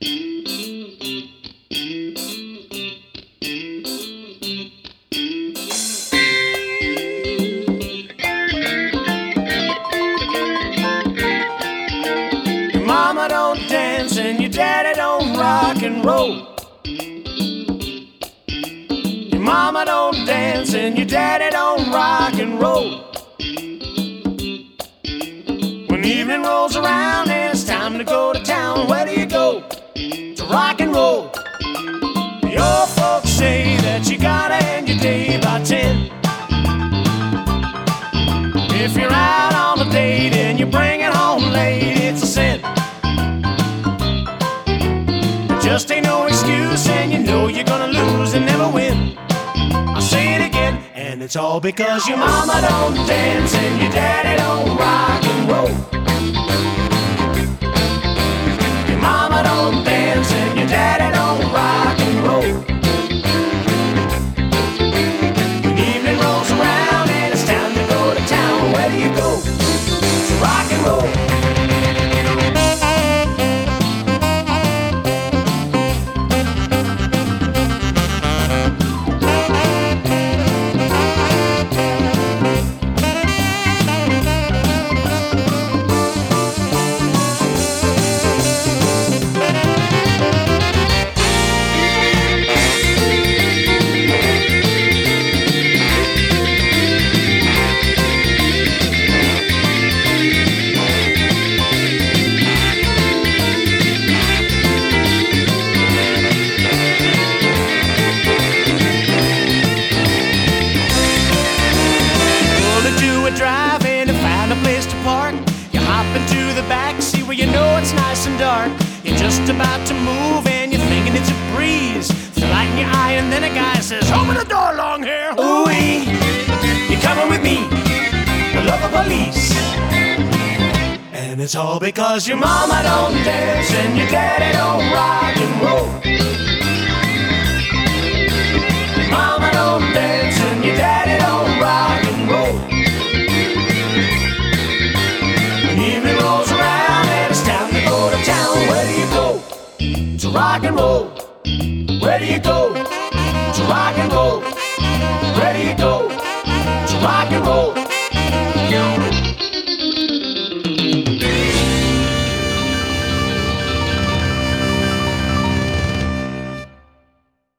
Your mama don't dance and your daddy don't rock and roll. Your mama don't dance and your daddy don't rock and roll. When evening rolls around and it's time to go to town, where do you go? To rock and roll. Your folks say that you gotta end your day by 10. If you're out on a date and you bring it home late, it's a sin. There just ain't no excuse, and you know you're gonna lose and never win. I'll say it again, and it's all because your mama don't dance and your daddy don't rock and roll. Your mama don't dance and your daddy don't rock and roll. When evening rolls around and it's time to go to town, where do you go? To rock and roll. Driving to find a place to park. You hop into the back seat where you know it's nice and dark. You're just about to move and you're thinking it's a breeze. Feel light in your eye and then a guy says, "Open the door, long hair." Ooh-wee, you're coming with me, the local police. And it's all because your mama don't dance and your daddy don't rock and roll. Your mama don't dance and your daddy don't rock